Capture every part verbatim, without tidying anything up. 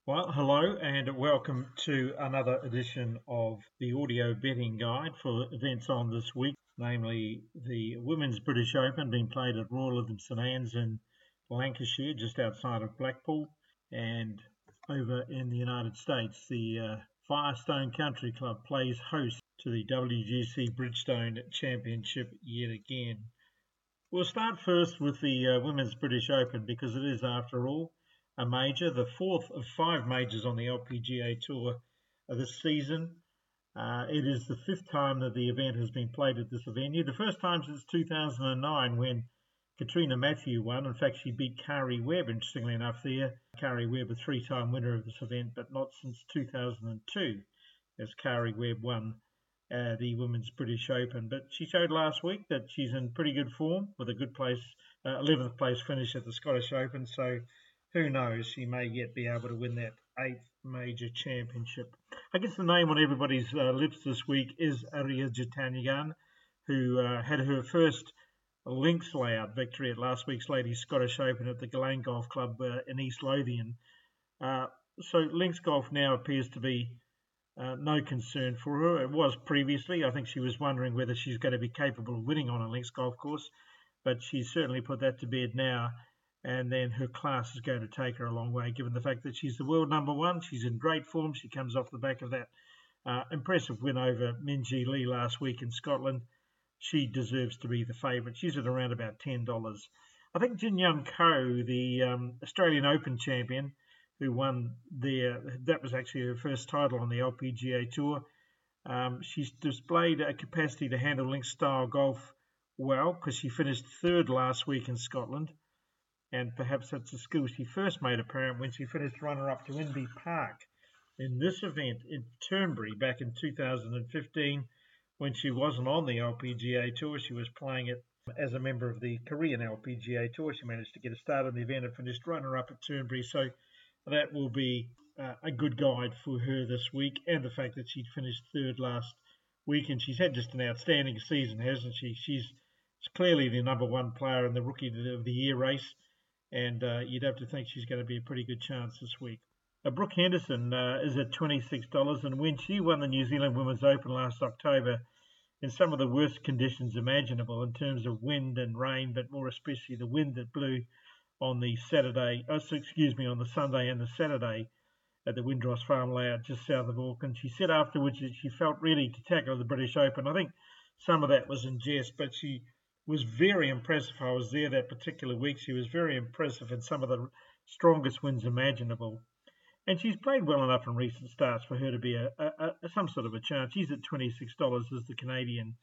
Well, hello and welcome to another edition of the audio betting guide for events on this week, namely the Women's British Open being played at Royal Lytham St Anne's in Lancashire, just outside of Blackpool, and over in the United States, the uh, Firestone Country Club plays host to the W G C Bridgestone Championship yet again. We'll start first with the uh, Women's British Open because it is, after all, a major, the fourth of five majors on the L P G A Tour this season. Uh, it is the fifth time that the event has been played at this venue. The first time since two thousand nine when Katrina Matthew won. In fact, she beat Kari Webb, interestingly enough there. Kari Webb, a three-time winner of this event, but not since two thousand two as Kari Webb won uh, the Women's British Open. But she showed last week that she's in pretty good form with a good place, uh, eleventh place finish at the Scottish Open. So who knows, she may yet be able to win that eighth major championship. I guess the name on everybody's uh, lips this week is Ariya Jutanugarn, who uh, had her first links layout victory at last week's Ladies Scottish Open at the Gillane Golf Club uh, in East Lothian. Uh, so links golf now appears to be uh, no concern for her. It was previously. I think she was wondering whether she's going to be capable of winning on a links golf course, but she's certainly put that to bed now. And then her class is going to take her a long way, given the fact that she's the world number one. She's in great form. She comes off the back of that uh, impressive win over Minjee Lee last week in Scotland. She deserves to be the favourite. She's at around about ten dollars. I think Jin Young Ko, the um, Australian Open champion, who won there, that was actually her first title on the L P G A Tour. Um, she's displayed a capacity to handle links-style golf well because she finished third last week in Scotland. And perhaps that's a skill she first made apparent when she finished runner-up to Inbee Park in this event in Turnberry back in two thousand fifteen when she wasn't on the L P G A Tour. She was playing it as a member of the Korean L P G A Tour. She managed to get a start on the event and finished runner-up at Turnberry. So that will be uh, a good guide for her this week, and the fact that she'd finished third last week. And she's had just an outstanding season, hasn't she? She's clearly the number one player in the Rookie of the Year race. And uh, you'd have to think she's going to be a pretty good chance this week. Uh, Brooke Henderson uh, is at twenty-six dollars, and when she won the New Zealand Women's Open last October in some of the worst conditions imaginable in terms of wind and rain, but more especially the wind that blew on the Saturday, oh, excuse me, on the Sunday and the Saturday at the Windross Farm layout just south of Auckland. She said afterwards that she felt ready to tackle the British Open. I think some of that was in jest, but she was very impressive. I was there that particular week. She was very impressive in some of the strongest wins imaginable. And she's played well enough in recent starts for her to be a, a, a some sort of a chance. She's at twenty-six dollars as the Canadian.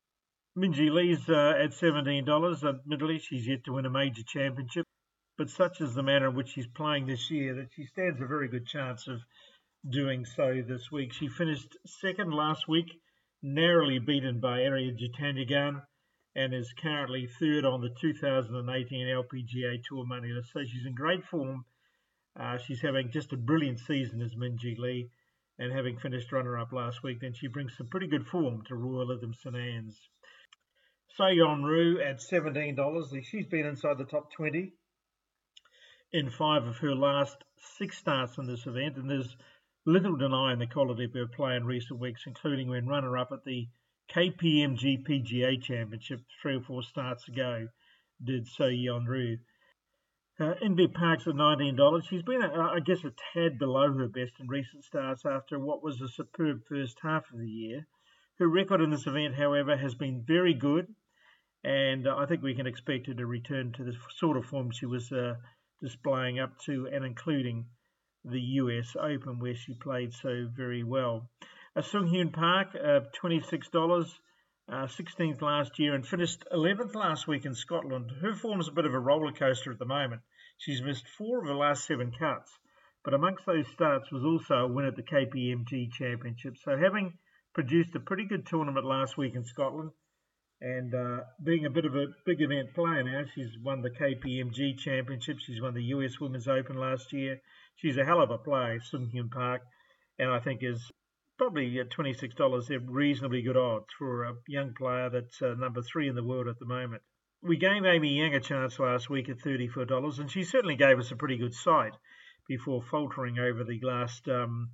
Minjee Lee's uh, at seventeen dollars. Admittedly, she's yet to win a major championship, but such is the manner in which she's playing this year that she stands a very good chance of doing so this week. She finished second last week, narrowly beaten by Ariya Jutanugarn, and is currently third on the two thousand eighteen L P G A Tour money list. So she's in great form. Uh, she's having just a brilliant season as Minjee Lee, and having finished runner-up last week, then she brings some pretty good form to Royal Lytham St Anne's. Seyon Ryu at seventeen dollars. She's been inside the top twenty in five of her last six starts in this event, and there's little denying the quality of her play in recent weeks, including when runner-up at the K P M G P G A Championship three or four starts ago did Seyon Ryu. Uh, Inbee Park's at nineteen dollars. She's been, uh, I guess, a tad below her best in recent starts after what was a superb first half of the year. Her record in this event, however, has been very good, and uh, I think we can expect her to return to the sort of form she was uh, displaying up to and including the U S Open, where she played so very well. Uh, Sung Hyun Park, uh, twenty-six dollars, uh, sixteenth last year, and finished eleventh last week in Scotland. Her form is a bit of a roller coaster at the moment. She's missed four of her last seven cuts, but amongst those starts was also a win at the K P M G Championship. So having produced a pretty good tournament last week in Scotland, and uh, being a bit of a big event player now, she's won the K P M G Championship. She's won the U S Women's Open last year. She's a hell of a player, Sung Hyun Park, and I think is probably at twenty-six dollars, they're reasonably good odds for a young player that's uh, number three in the world at the moment. We gave Amy Yang a chance last week at thirty-four dollars, and she certainly gave us a pretty good sight before faltering over the last um,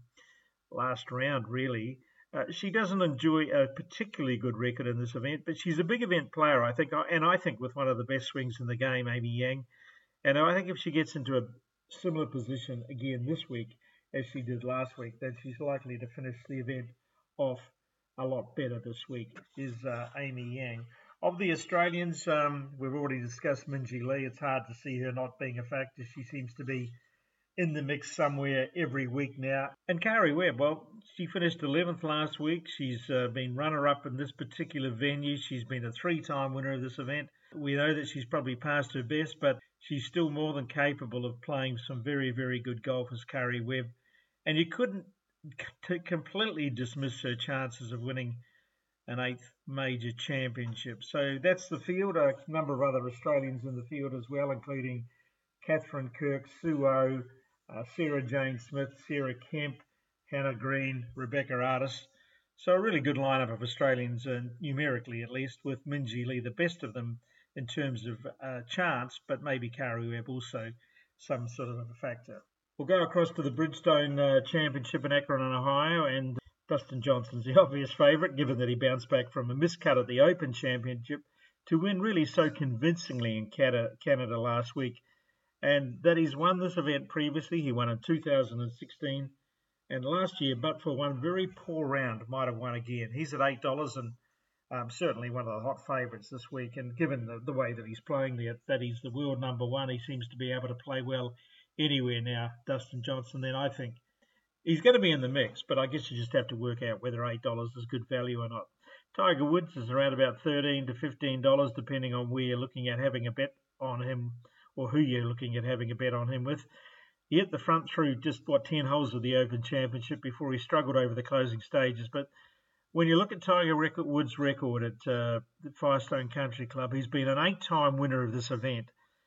last round, really. Uh, she doesn't enjoy a particularly good record in this event, but she's a big event player, I think, and I think with one of the best swings in the game, Amy Yang. And I think if she gets into a similar position again this week as she did last week, then she's likely to finish the event off a lot better this week, is uh, Amy Yang. Of the Australians, um, we've already discussed Minjee Lee. It's hard to see her not being a factor. She seems to be in the mix somewhere every week now. And Kari Webb, well, she finished eleventh last week. She's uh, been runner-up in this particular venue. She's been a three-time winner of this event. We know that she's probably past her best, but she's still more than capable of playing some very, very good golf as Kari Webb. And you couldn't c- completely dismiss her chances of winning an eighth major championship. So that's the field. A number of other Australians in the field as well, including Catherine Kirk, Sue O, uh, Sarah Jane Smith, Sarah Kemp, Hannah Green, Rebecca Artis. So a really good lineup of Australians, uh, numerically at least, with Minjee Lee the best of them in terms of uh, chance, but maybe Kari Webb also some sort of a factor. We'll go across to the Bridgestone uh, Championship in Akron, Ohio, and Dustin Johnson's the obvious favourite, given that he bounced back from a miscut at the Open Championship to win really so convincingly in Canada last week. And that he's won this event previously. He won in two thousand sixteen, and last year, but for one very poor round, might have won again. He's at eight dollars and um, certainly one of the hot favourites this week. And given the, the way that he's playing there, that he's the world number one, he seems to be able to play well anywhere now, Dustin Johnson. Then I think he's going to be in the mix, but I guess you just have to work out whether eight dollars is good value or not. Tiger Woods is around about thirteen to fifteen dollars, depending on where you're looking at having a bet on him, or who you're looking at having a bet on him with. He hit the front through just, what, ten holes of the Open Championship before he struggled over the closing stages. But when you look at Tiger Woods' record at uh, the Firestone Country Club, he's been an eight-time winner of this event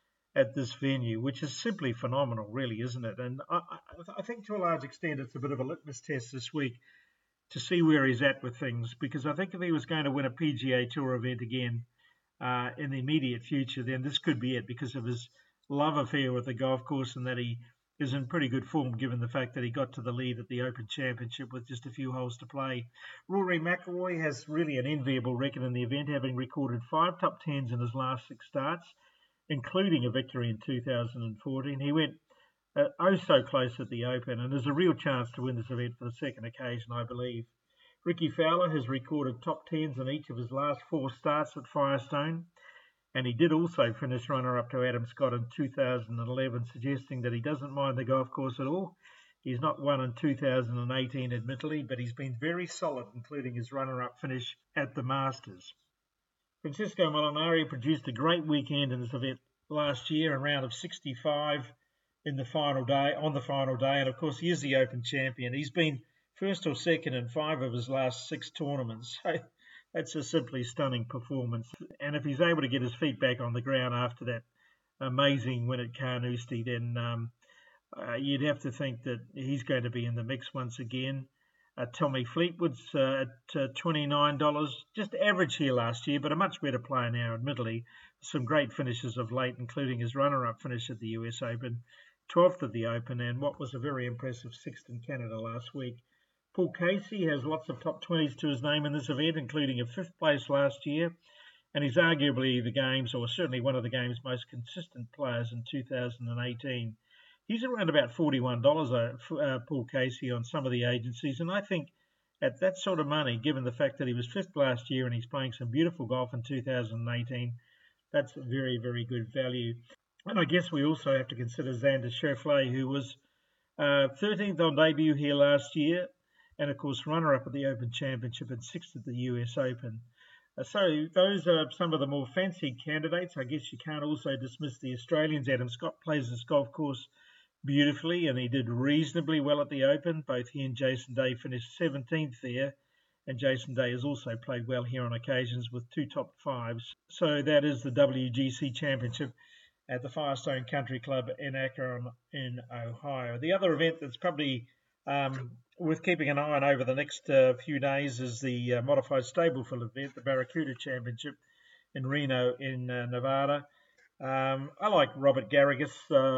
at this venue, which is simply phenomenal, really, isn't it? And I, I think to a large extent it's a bit of a litmus test this week to see where he's at with things, because I think if he was going to win a P G A Tour event again uh, in the immediate future, then this could be it, because of his love affair with the golf course and that he is in pretty good form given the fact that he got to the lead at the Open Championship with just a few holes to play. Rory McIlroy has really an enviable record in the event, having recorded five top tens in his last six starts, including a victory in two thousand fourteen. He went uh, oh so close at the Open and has a real chance to win this event for the second occasion, I believe. Ricky Fowler has recorded top tens in each of his last four starts at Firestone, and he did also finish runner-up to Adam Scott in two thousand eleven, suggesting that he doesn't mind the golf course at all. He's not won in two thousand eighteen, admittedly, but he's been very solid, including his runner-up finish at the Masters. Francesco Molinari produced a great weekend in this event last year, a round of sixty-five in the final day, on the final day, and of course he is the Open champion. He's been first or second in five of his last six tournaments. So that's a simply stunning performance. And if he's able to get his feet back on the ground after that amazing win at Carnoustie, then um, uh, you'd have to think that he's going to be in the mix once again. Uh, Tommy Fleetwood's uh, at uh, twenty-nine dollars, just average here last year, but a much better player now, admittedly. Some great finishes of late, including his runner-up finish at the U S Open, twelfth at the Open, and what was a very impressive sixth in Canada last week. Paul Casey has lots of top twenties to his name in this event, including a fifth place last year, and he's arguably the game's, or certainly one of the game's most consistent players in two thousand eighteen. He's around about forty-one dollars, uh, uh, Paul Casey, on some of the agencies, and I think at that sort of money, given the fact that he was fifth last year and he's playing some beautiful golf in two thousand eighteen, that's very, very good value. And I guess we also have to consider Xander Schauffele, who was uh, thirteenth on debut here last year, and of course runner-up at the Open Championship and sixth at the U S Open. Uh, so those are some of the more fancied candidates. I guess you can't also dismiss the Australians. Adam Scott plays this golf course beautifully, and he did reasonably well at the Open. Both he and Jason Day finished seventeenth there, and Jason Day has also played well here on occasions with two top fives. So that is the W G C Championship at the Firestone Country Club in Akron in Ohio. The other event that's probably um, worth keeping an eye on over the next uh, few days is the uh, Modified Stableford event, the Barracuda Championship in Reno in uh, Nevada. Um, I like Robert Garrigus. Uh,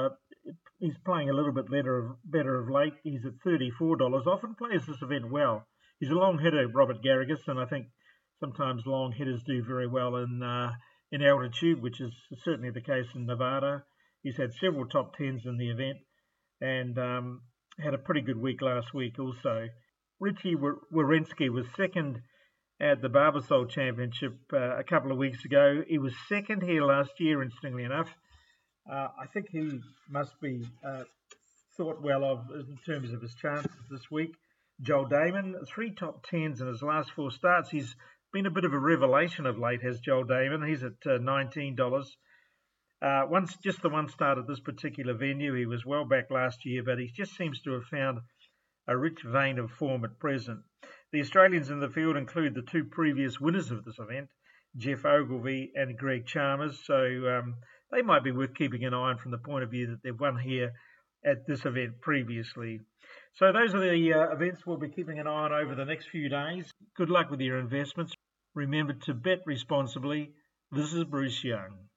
he's playing a little bit better, better of late. He's at thirty-four dollars. Often plays this event well. He's a long hitter, Robert Garrigus, and I think sometimes long hitters do very well in uh, in altitude, which is certainly the case in Nevada. He's had several top tens in the event, and um, had a pretty good week last week also. Richie Werenski was second at the Barbasol Championship uh, a couple of weeks ago. He was second here last year, interestingly enough. Uh, I think he must be uh, thought well of in terms of his chances this week. Joel Damon, three top tens in his last four starts. He's been a bit of a revelation of late, has Joel Damon. He's at uh, nineteen dollars. Uh, once just the one start at this particular venue. He was well back last year, but he just seems to have found a rich vein of form at present. The Australians in the field include the two previous winners of this event, Jeff Ogilvy and Greg Chalmers, so um, they might be worth keeping an eye on from the point of view that they've won here at this event previously. So those are the uh, events we'll be keeping an eye on over the next few days. Good luck with your investments. Remember to bet responsibly. This is Bruce Young.